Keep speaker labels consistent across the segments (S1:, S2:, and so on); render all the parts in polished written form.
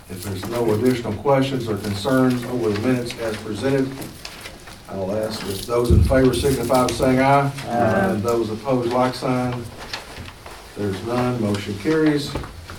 S1: If there's no additional questions or concerns over the minutes as presented, I'll ask if those in favor signify by saying aye.
S2: Aye.
S1: And those opposed, like sign. There's none, motion carries.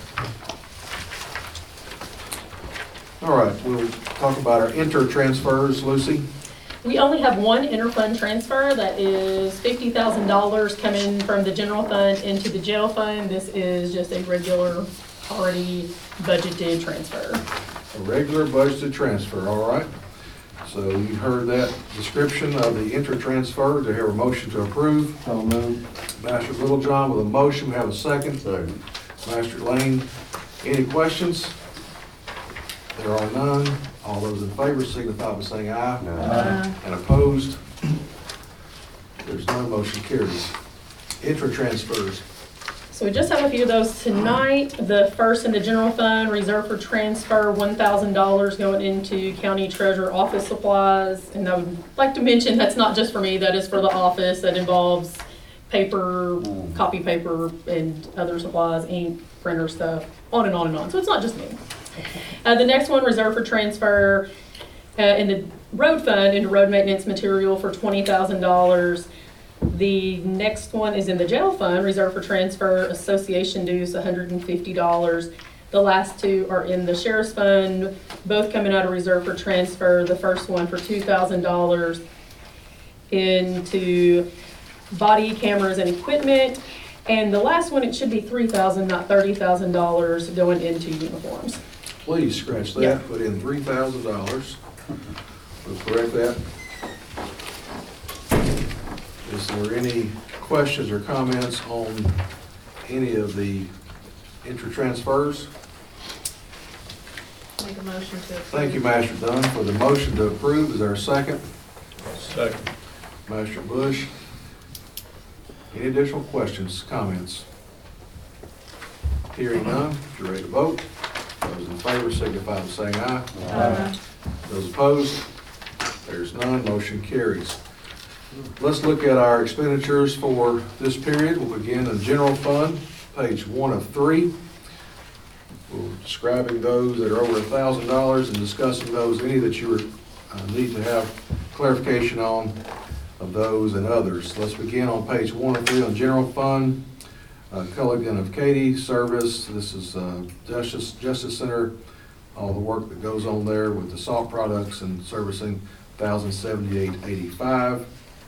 S1: All right, we'll talk about our inter-transfers. Lucy?
S3: We only have one interfund transfer, that is $50,000 coming from the general fund into the jail fund. This is just a regular, already budgeted transfer.
S1: A regular budgeted transfer, all right. So you heard that description of the inter-transfer. Do I hear a motion to approve?
S2: So moved.
S1: Master Littlejohn with a motion, we have a second.
S2: Second.
S1: Master Lane, any questions? There are none. All those in favor signify by saying aye.
S2: Aye.
S1: And opposed? There's none, motion carries. Intra-transfers.
S3: So we just have a few of those tonight. The first in the general fund, reserved for transfer, $1,000 going into county treasurer office supplies. And I would like to mention, that's not just for me, that is for the office. That involves paper, copy paper, and other supplies, ink, printer stuff, on and on and on. So it's not just me. The next one, reserved for transfer in the road fund into road maintenance material for $20,000. The next one is in the jail fund, reserved for transfer, association dues, $150. The last two are in the sheriff's fund, both coming out of reserve for transfer. The first one for $2,000 into body cameras and equipment. And the last one, it should be $3,000, not $30,000 going into uniforms.
S1: Please scratch that,
S3: Yeah.
S1: put in $3,000. We'll correct that. Is there any questions or comments on any of the inter-transfers?
S3: Make a motion to approve.
S1: Thank you, Master Dunn, for the motion to approve. Is there a second?
S2: Second.
S1: Master Bush. Any additional questions, comments? Hearing none, if you're ready to vote, those in favor signify by saying aye.
S3: Aye.
S1: Those opposed, there's none, motion carries. Let's look at our expenditures for this period. We'll begin in general fund, page 1 of 3. We're describing those that are over $1,000 and discussing those, any that you need to have clarification on of those and others. Let's begin on page 1 of 3 on general fund. Culligan of Katy service. This is Justice Center. All the work that goes on there with the salt products and servicing, $1,078.85.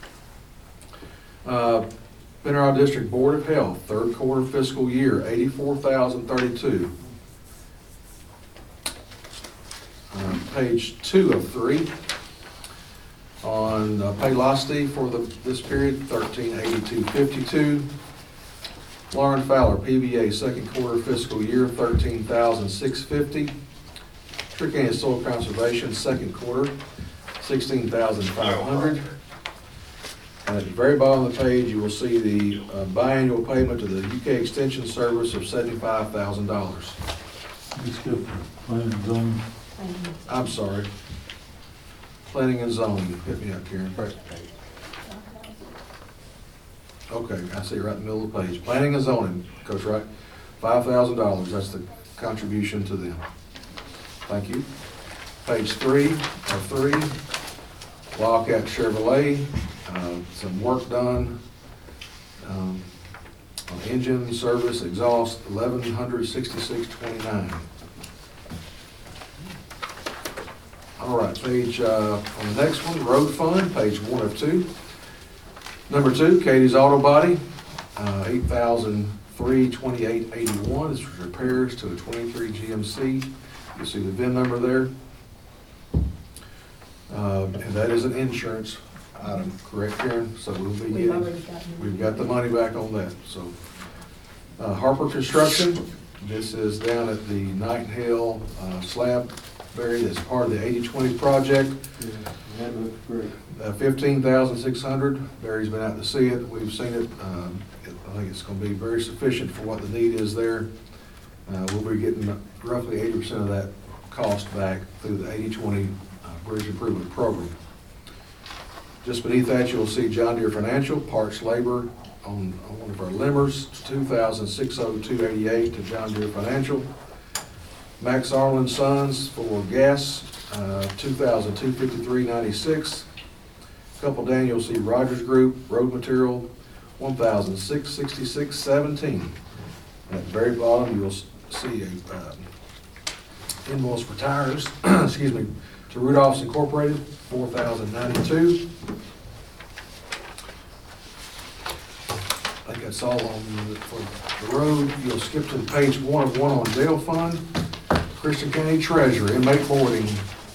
S1: Mineral District Board of Health, third quarter fiscal year, $84,032. Page 2 of 3 on Paylocity for this period, $1382.52. Lauren Fowler, PBA, second quarter fiscal year, $13,650. Tricane Soil Conservation, second quarter, $16,500. And at the very bottom of the page, you will see the biannual payment to the UK Extension Service of $75,000.
S2: Let's go for planning and zoning.
S1: I'm sorry. Planning and zoning, hit me up, Karen. Okay, I see right in the middle of the page. Planning and zoning, Coach Wright, $5,000, that's the contribution to them. Thank you. Page 3 of 3, Wildcat Chevrolet, some work done on engine, service, exhaust, $1,166.29. All right, page, on the next one, road fund, page 1 of 2. Number 2, Katie's Auto Body, $8,328.81. This was repairs to a 23 GMC. You see the VIN number there. And that is an insurance item, correct, Karen? So we'll be getting, we've got the money back on that, so. Harper Construction, this is down at the Nightingale slab buried as part of the 80/20 project.
S2: Yeah, that looks great.
S1: 15,600. Barry's been out to see it. We've seen it. I think it's going to be very sufficient for what the need is there. We'll be getting roughly 80% of that cost back through the 80/20 Bridge Improvement Program. Just beneath that, you'll see John Deere Financial, parts labor on one of our limbers, $2,602.88 to John Deere Financial. Max Arlen Sons for gas, $2,253.96. Couple Daniel C. Rogers Group, road material, $1,666.17. At the very bottom, you'll see a invoice for tires, excuse me, to Rudolph's Incorporated, $4,092. I think that's all for the road. You'll skip to page 1 of 1 on jail fund. Christian County Treasurer, inmate boarding,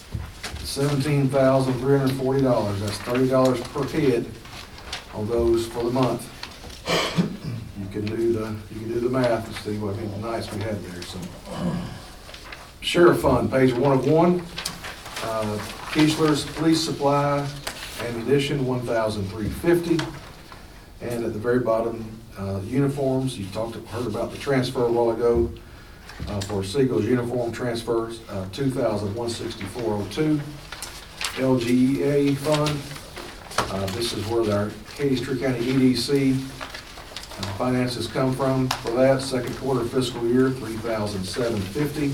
S1: $17,340. That's $30 per head on those for the month. You can do the math and see what many nights we had there. So, Sheriff Fund, page 1 of 1. Keesler's Police Supply Ammunition, $1,350. And at the very bottom, uniforms. You heard about the transfer a while ago for Siegel's uniform transfers, $2,164.02. LGEA Fund. This is where our Cady-Tree County EDC finances come from for that. Second quarter fiscal year, $3,750.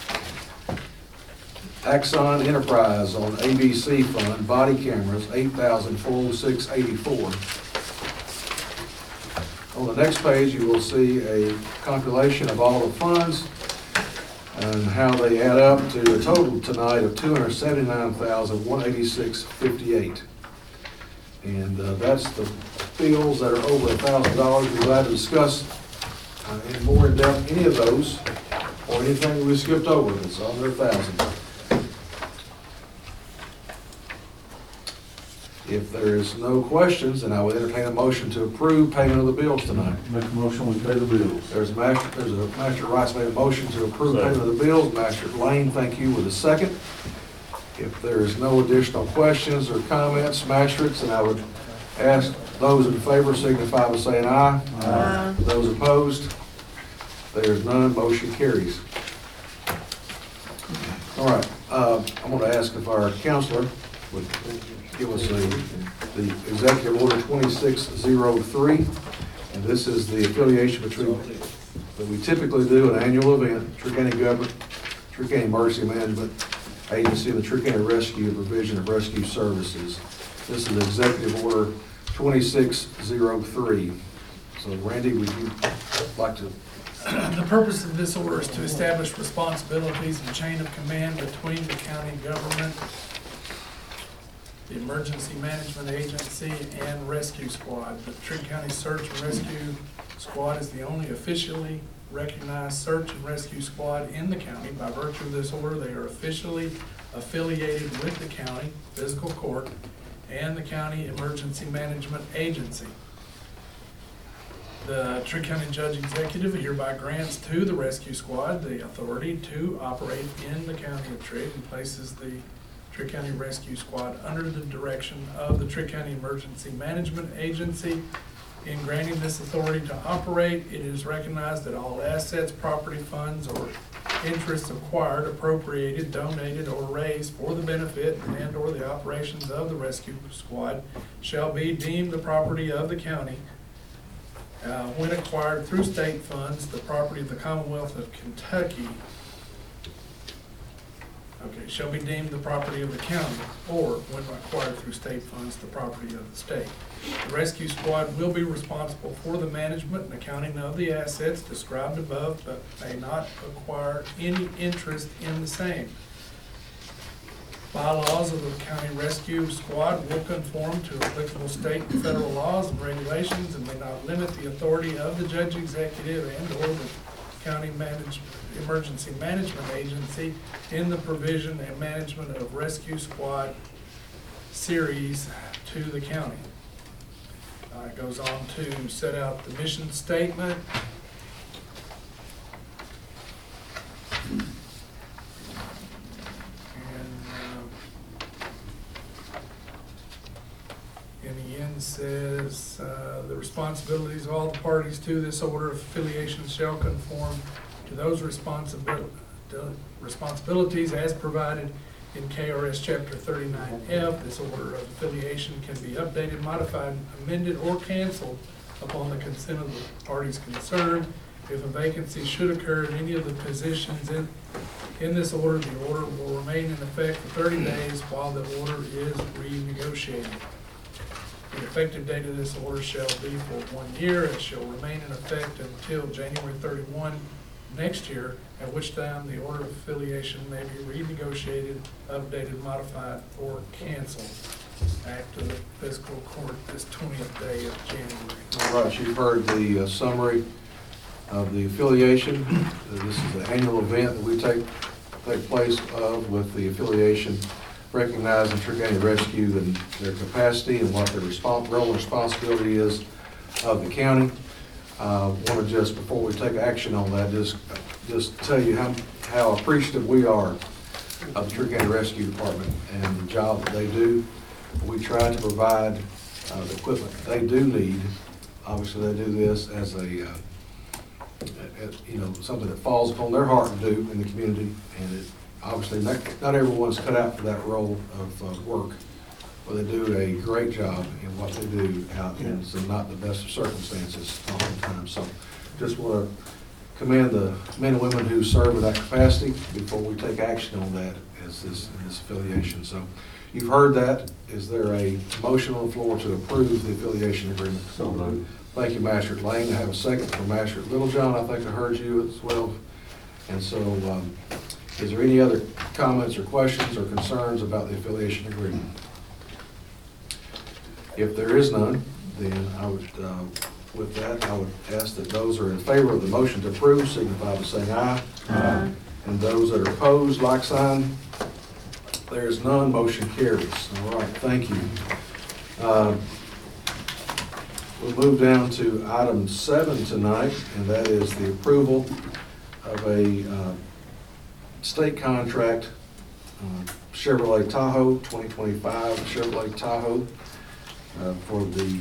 S1: Axon Enterprise on ABC Fund, body cameras, $8,406.84. On the next page, you will see a compilation of all the funds and how they add up to a total tonight of $279,186.58. And that's the bills that are over $1,000. We're glad to discuss in more in depth any of those or anything that we skipped over that's under $1,000. If there is no questions, then I would entertain a motion to approve payment of the bills tonight.
S2: Make a motion, we pay the bills.
S1: There's a Master Rice made a motion to approve payment of the bills. Master Lane, thank you, with a second. If there is no additional questions or comments, Mastrix, then I would ask those in favor signify by saying aye.
S4: Aye.
S1: Those opposed, there's none, motion carries. All right, I'm going to ask if our counselor would give us the Executive Order 2603, and this is the affiliation between, that we typically do an annual event, Tree County Government, Tree County Emergency Management Agency, and the Tree County Rescue Provision of Rescue Services. This is Executive Order 2603. So Randy, would you like to?
S5: The purpose of this order is to establish responsibilities and chain of command between the county government, the Emergency Management Agency, and Rescue Squad. The Tree County Search and Rescue Squad is the only officially recognized search and rescue squad in the county. By virtue of this order, they are officially affiliated with the county physical court and the county emergency management agency. The Tree County Judge Executive hereby grants to the rescue squad the authority to operate in the county of Tree and places the Tree County Rescue Squad under the direction of the Tree County Emergency Management Agency. In granting this authority to operate, it is recognized that all assets, property, funds, or interests acquired, appropriated, donated, or raised for the benefit and/or the operations of the rescue squad shall be deemed the property of the county. When acquired through state funds, the property of the Commonwealth of Kentucky shall be deemed the property of the county, or when acquired through state funds, the property of the state. The rescue squad will be responsible for the management and accounting of the assets described above, but may not acquire any interest in the same. Bylaws of the county rescue squad will conform to applicable state and federal laws and regulations and may not limit the authority of the judge executive and/or the county emergency management agency in the provision and management of rescue squad series to the county. It goes on to set out the mission statement. In the end says, the responsibilities of all the parties to this order of affiliation shall conform to those responsibilities as provided in KRS Chapter 39F. This order of affiliation can be updated, modified, amended, or canceled upon the consent of the parties concerned. If a vacancy should occur in any of the positions in this order, the order will remain in effect for 30 days while the order is renegotiated. The effective date of this order shall be for 1 year. It shall remain in effect until January 31 next year, at which time the order of affiliation may be renegotiated, updated, modified, or canceled after the fiscal court this 20th day of January.
S1: All right, you've heard the summary of the affiliation. This is an annual event that we take place of with the affiliation, recognizing Trigg County Rescue and their capacity and what their role and responsibility is of the county. Want to just, before we take action on that, just tell you how appreciative we are of the Trigg County Rescue Department and the job that they do. We try to provide the equipment they do need. Obviously, they do this as a something that falls upon their heart to do in the community, and it obviously not everyone's cut out for that role of work, but they do a great job in what they do out in some not the best of circumstances all the time. So just want to commend the men and women who serve in that capacity before we take action on that as this affiliation. So you've heard that. Is there a motion on the floor to approve the affiliation agreement?
S2: So moved.
S1: Thank you, Master Lane. I have a second from Master Littlejohn. I think I heard you as well. And so is there any other comments or questions or concerns about the affiliation agreement? If there is none, then I would, with that, I would ask that those who are in favor of the motion to approve signify by saying aye.
S3: Aye.
S1: And those that are opposed, like sign. There is none, motion carries. All right, thank you. We'll move down to item 7 tonight, and that is the approval of a state contract, Chevrolet Tahoe, 2025 Chevrolet Tahoe, for the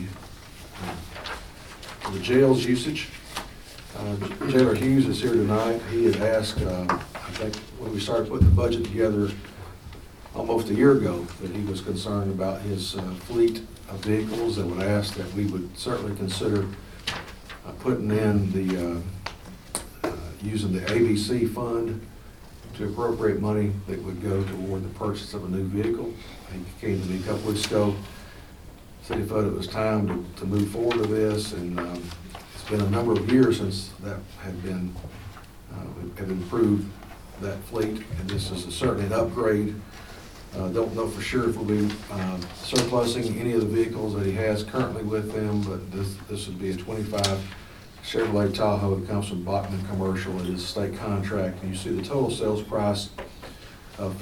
S1: jail's usage. Jailer Hughes is here tonight. He had asked, I think when we started putting the budget together almost a year ago, that he was concerned about his fleet of vehicles, and would ask that we would certainly consider putting in the, using the ABC fund to appropriate money that would go toward the purchase of a new vehicle. He came to me a couple weeks ago, said he thought it was time to move forward with this, and it's been a number of years since that had been, have improved that fleet, and this is certainly an upgrade. Don't know for sure if we'll be surplusing any of the vehicles that he has currently with him, but this would be a 25 Chevrolet Tahoe. It comes from Bachman Commercial. It is a state contract, and you see the total sales price of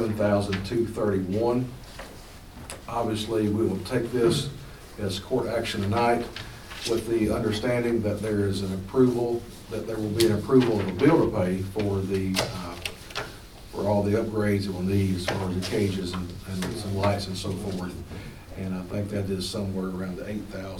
S1: $57,231. Obviously, we will take this as court action tonight with the understanding that there is an approval, that there will be an approval of a bill to pay for the for all the upgrades it will need as far as the cages and some lights and so forth. And I think that is somewhere around the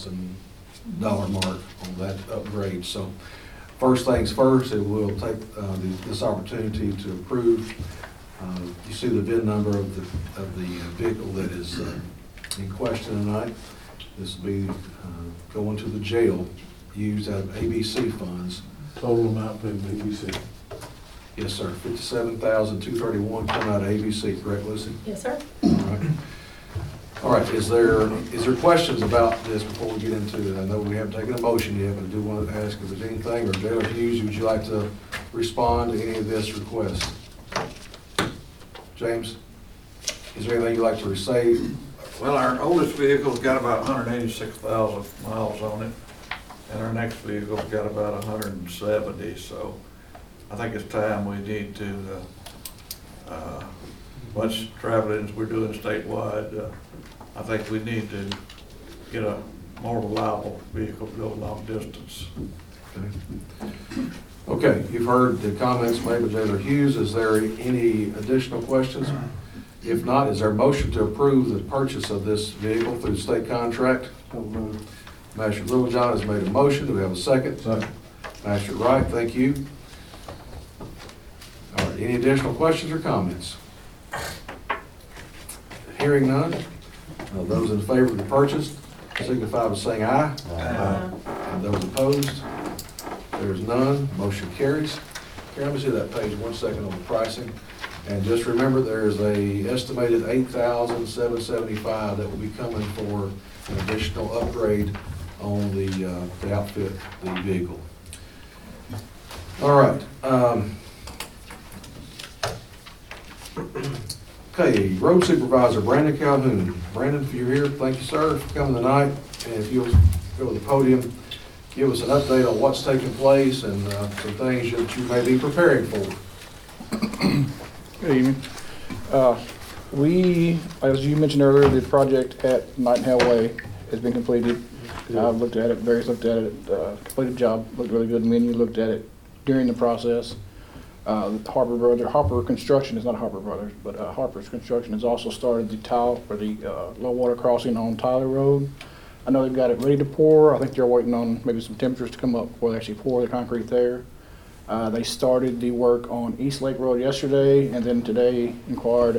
S1: $8,000 mark on that upgrade. So first things first, it will take this opportunity to approve. You see the VIN number of the vehicle that is in question tonight. This will be going to the jail, used out of ABC funds.
S2: Total amount paid by ABC.
S1: Yes, sir. $57,231 coming out of ABC, correct, Lucy?
S3: Yes, sir.
S1: All right. All right. Is there questions about this before we get into it? I know we haven't taken a motion yet, but I do want to ask if there's anything, or Jailer Hughes, would you like to respond to any of this request? James, is there anything you'd like to say?
S4: Well, our oldest vehicle's got about 186,000 miles on it, and our next vehicle's got about 170, so I think it's time we need to, much traveling as we're doing statewide, I think we need to get a more reliable vehicle to go long distance.
S1: Okay, you've heard the comments made by Jailer Hughes. Is there any additional questions? If not, is there a motion to approve the purchase of this vehicle through the state contract?
S2: So moved.
S1: Master Littlejohn has made a motion. Do we have a second?
S2: Second.
S1: Master Wright, thank you. All right, any additional questions or comments? Hearing none, those in favor of the purchase signify by saying aye.
S3: Aye.
S1: And those opposed, There's none, motion carries. Karen, let me see that page 1 second on the pricing. And just remember, there's a estimated $8,775 that will be coming for an additional upgrade on the outfit, the vehicle. All right. Okay, Road Supervisor Brandon Calhoun. Brandon, if you're here, thank you, sir, for coming tonight. And if you'll go to the podium, give us an update on what's taking place and some things that you may be preparing for.
S6: Good evening. We, as you mentioned earlier, the project at Nightingale Way has been completed. I've looked at it, Barry's looked at it, completed job, looked really good. Me and you looked at it during the process. Harper Construction is not Harper Brothers, but Harper's Construction has also started the tile for the low water crossing on Tyler Road. I know they've got it ready to pour. I think they're waiting on maybe some temperatures to come up before they actually pour the concrete there. They started the work on East Lake Road yesterday, and then today acquired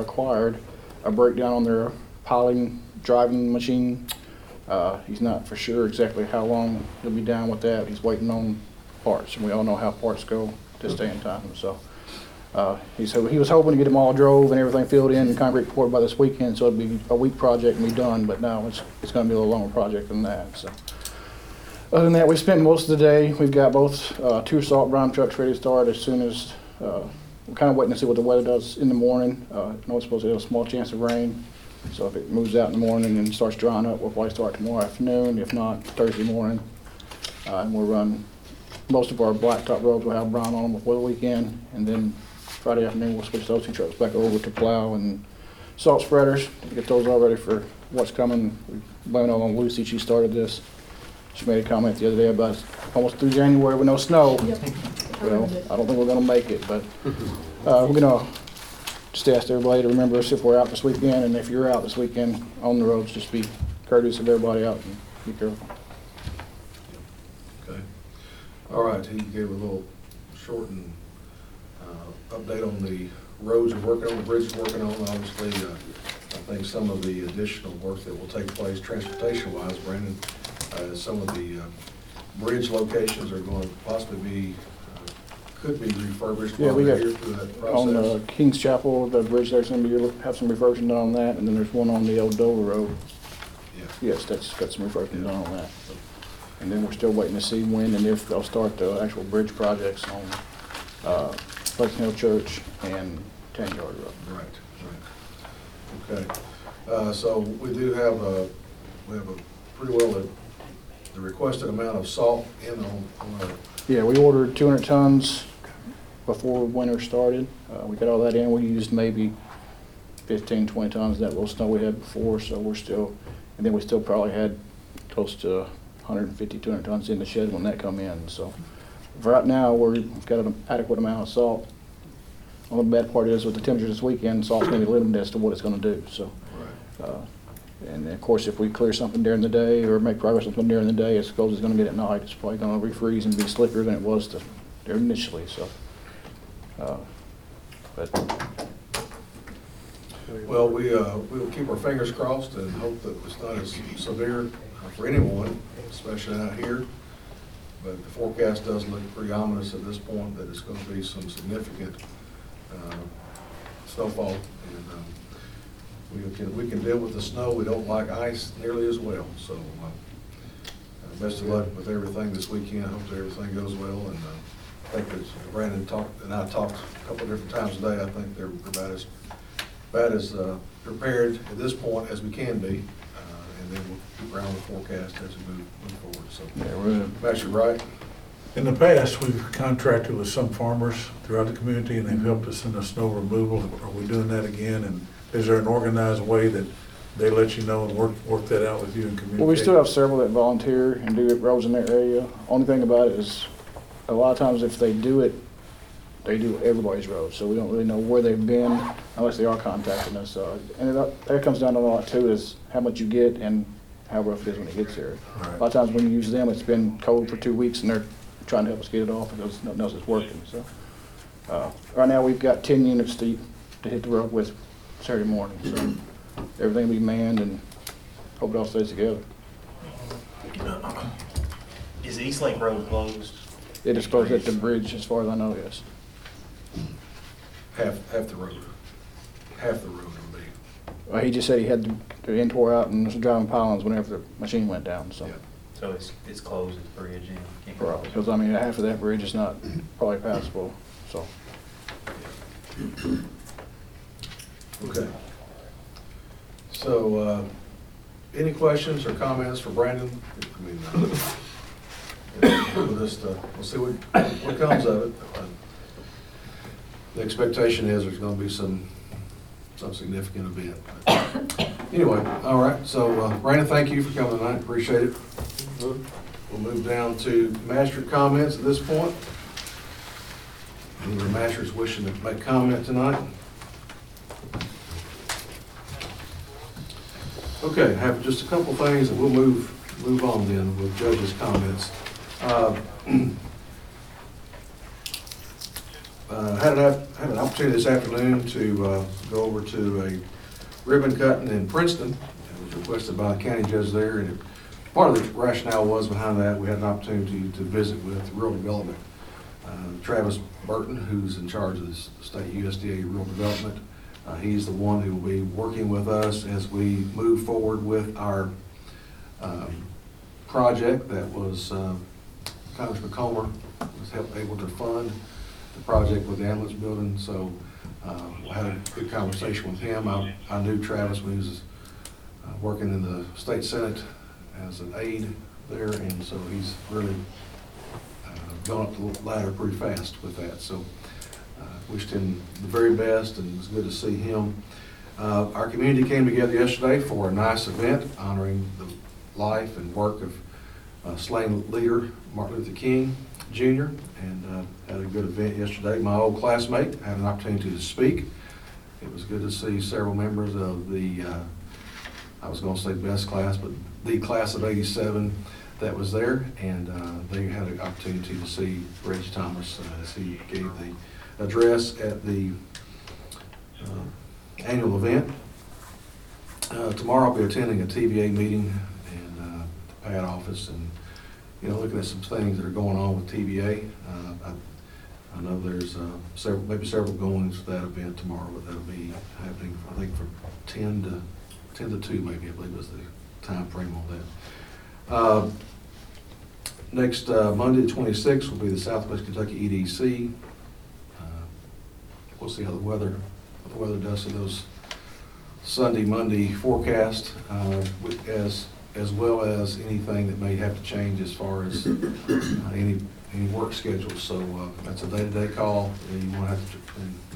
S6: a breakdown on their piling driving machine. He's not for sure exactly how long he'll be down with that. He's waiting on parts, and we all know how parts go this day and time. So he was hoping to get them all drove and everything filled in and concrete poured by this weekend, so it'd be a week project and be done. But now it's going to be a little longer project than that. So. Other than that, we spent most of the day. We've got both 2 salt brine trucks ready to start as soon as, we're kind of waiting to see what the weather does in the morning. I know it's supposed to have a small chance of rain, so if it moves out in the morning and starts drying up, we'll probably start tomorrow afternoon, if not Thursday morning. And we'll run most of our blacktop roads, we'll have brine on them before the weekend, and then Friday afternoon, we'll switch those 2 trucks back over to plow and salt spreaders to get those all ready for what's coming. We blame it all on Lucy, she started this. She made a comment the other day about almost through January with no snow.
S3: Yep.
S6: Well, I don't think we're gonna make it, but we're gonna just ask everybody to remember us if we're out this weekend, and if you're out this weekend on the roads, just be courteous of everybody out and be careful.
S1: Okay. All right, he gave a little short and update on the roads we're working on, the bridges we're working on. Obviously, I think some of the additional work that will take place transportation-wise, Brandon, some of the bridge locations are going to possibly be, could be refurbished
S6: Yeah,
S1: while
S6: we
S1: they're
S6: got
S1: here through that process.
S6: on Kings Chapel, the bridge there's gonna be, have some refurbishing done on that, and then there's one on the old Dover Road.
S1: Yeah.
S6: Yes, that's got some refurbishing done on that. And then we're still waiting to see when and if they'll start the actual bridge projects on Pleasant Hill Church and Tan Yard Road.
S1: Right, right. Okay. So we do have we have a pretty well the requested amount of salt in on our,
S6: Yeah, we ordered 200 tons before winter started. We got all that in. We used maybe 15, 20 tons of that little snow we had before, so we're still, and then we still probably had close to 150, 200 tons in the shed when that come in. So for right now, we've got an adequate amount of salt. Well, the bad part is with the temperature this weekend, salt's gonna be limited as to what it's gonna do, so. And of course, if we clear something during the day or make progress on something during the day, as cold as it's gonna get at night, it's probably gonna refreeze and be slicker than it was there initially, so. But
S1: well, we'll keep our fingers crossed and hope that it's not as severe for anyone, especially out here. But the forecast does look pretty ominous at this point that it's going to be some significant snowfall. And we can deal with the snow. We don't like ice nearly as well. So best of luck with everything this weekend. I hope that everything goes well. And I think that Brandon and I talked a couple of different times today. I think they're about as prepared at this point as we can be. And then we'll keep around the forecast as we move forward. So
S6: yeah, we're
S1: Master Wright.
S2: In the past, we've contracted with some farmers throughout the community, and they've helped us in the snow removal. Are we doing that again? And is there an organized way that they let you know and work that out with you and communicate?
S6: Well, we still have several that volunteer and do roads in their area. Only thing about it is, a lot of times if they do it, they do everybody's road, so we don't really know where they've been unless they are contacting us. And that comes down to a lot too, is how much you get and how rough it is when it gets here.
S2: Right.
S6: A lot of times when you use them, it's been cold for 2 weeks and they're trying to help us get it off because nothing else is working. So right now we've got 10 units to hit the road with Saturday morning, so everything will be manned and hope it all stays together.
S7: Is East Lake Road closed?
S6: They disposed at the bridge, as far as I know, yes.
S1: Half the road. Half the road will be.
S6: He just said he had the end tore out and was driving pylons whenever the machine went down, so.
S1: Yeah.
S7: So it's closed, it's bridge, yeah. Can't go across.
S6: Because, I mean, half of that bridge is not probably passable, so.
S1: Okay. So, any questions or comments for Brandon? I mean, we'll see what comes of it. The expectation is there's gonna be some significant event. Anyway, all right, so, Brandon, thank you for coming tonight, appreciate it. We'll move down to master comments at this point. Any of the masters wishing to make comment tonight? Okay, have just a couple things, and we'll move on then with judges' comments. Had an opportunity this afternoon to go over to a ribbon cutting in Princeton. It was requested by the county judge there, and part of the rationale was behind that, we had an opportunity to visit with Rural Development. Travis Burton, who's in charge of the state USDA Rural Development, he's the one who will be working with us as we move forward with our project that was Congressman Comer was able to fund the project with the ambulance building. So I had a good conversation with him. I knew Travis when he was working in the state senate as an aide there, and so he's really gone up the ladder pretty fast with that. So wished him the very best, and it was good to see him. Our community came together yesterday for a nice event honoring the life and work of slain leader Martin Luther King Jr. and had a good event yesterday. My old classmate had an opportunity to speak. It was good to see several members of the, I was going to say best class, but the class of '87 that was there, and they had an opportunity to see Reggie Thomas as he gave the address at the annual event. Tomorrow I'll be attending a TVA meeting in the PAD office, and looking at some things that are going on with TVA. I know there's maybe several goings to that event tomorrow, but that'll be happening, I think, from 10 to 2, maybe, I believe was the time frame on that. Next Monday, the 26th, will be the Southwest Kentucky EDC. We'll see how the weather does in those Sunday, Monday forecast, as well as anything that may have to change as far as any work schedules. So that's a day-to-day call. You won't have to.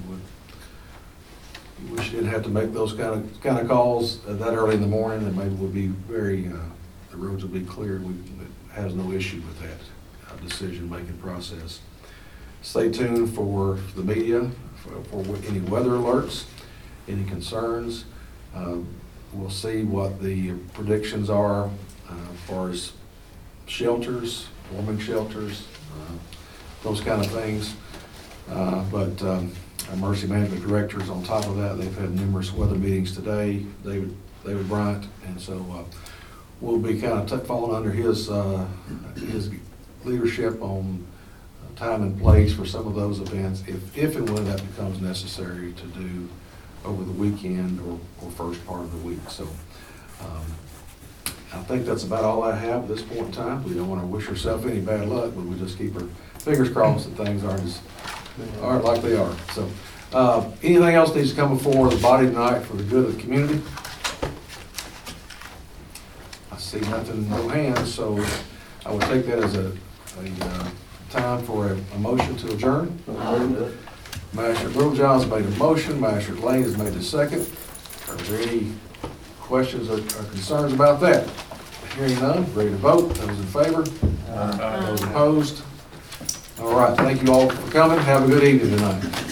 S1: You wish you didn't have to make those kind of calls that early in the morning, and maybe we'll be the roads will be clear. It has no issue with that decision-making process. Stay tuned for the media for any weather alerts, any concerns. We'll see what the predictions are as far as shelters, warming shelters, those kind of things. But our emergency management director is on top of that. They've had numerous weather meetings today, David Bryant, and so we'll be kind of falling under his leadership on time and place for some of those events, if and when that becomes necessary to do over the weekend or first part of the week. So I think that's about all I have at this point in time. We don't want to wish ourselves any bad luck, but we just keep our fingers crossed that things aren't like they are. So anything else needs to come before the body tonight for the good of the community? I see nothing, no hands, so I would take that as a time for a motion to adjourn. Master Littlejohn's made a motion, Master Lane has made a second. Are there any questions or concerns about that? Hearing none, ready to vote. Those in favor? Those opposed? All right, thank you all for coming. Have a good evening tonight.